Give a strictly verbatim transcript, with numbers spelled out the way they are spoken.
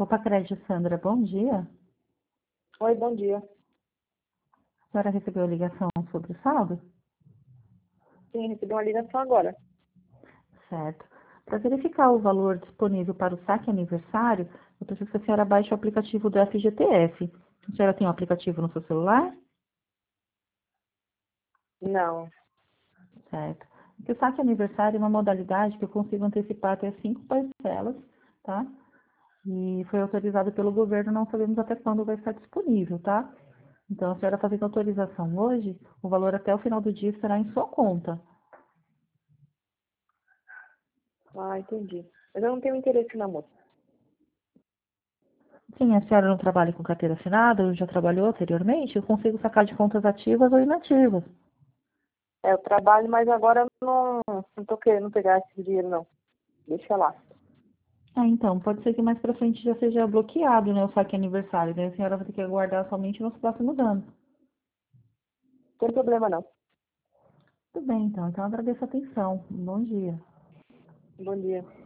Opa, Crédito Sandra, bom dia. Oi, bom dia. A senhora recebeu a ligação sobre o saldo? Sim, recebi uma ligação agora. Certo. Para verificar o valor disponível para o saque aniversário, eu preciso que a senhora baixe o aplicativo do F G T S. A senhora tem o aplicativo no seu celular? Não. Certo. Porque o saque aniversário é uma modalidade que eu consigo antecipar até cinco parcelas, tá? E foi autorizado pelo governo, não sabemos até quando vai estar disponível, tá? Então, a senhora fazendo autorização hoje, o valor até o final do dia estará em sua conta. Ah, entendi. Mas eu não tenho interesse na moça. Sim, a senhora não trabalha com carteira assinada, ou já trabalhou anteriormente? Eu consigo sacar de contas ativas ou inativas. É, eu trabalho, mas agora eu não, não tô querendo pegar esse dinheiro, não. Deixa lá. Ah, então, pode ser que mais pra frente já seja bloqueado, né, o saque aniversário. Daí a senhora vai ter que aguardar somente nos próximos anos. Não tem problema, não. Tudo bem, então. Então, agradeço a atenção. Bom dia. Bom dia.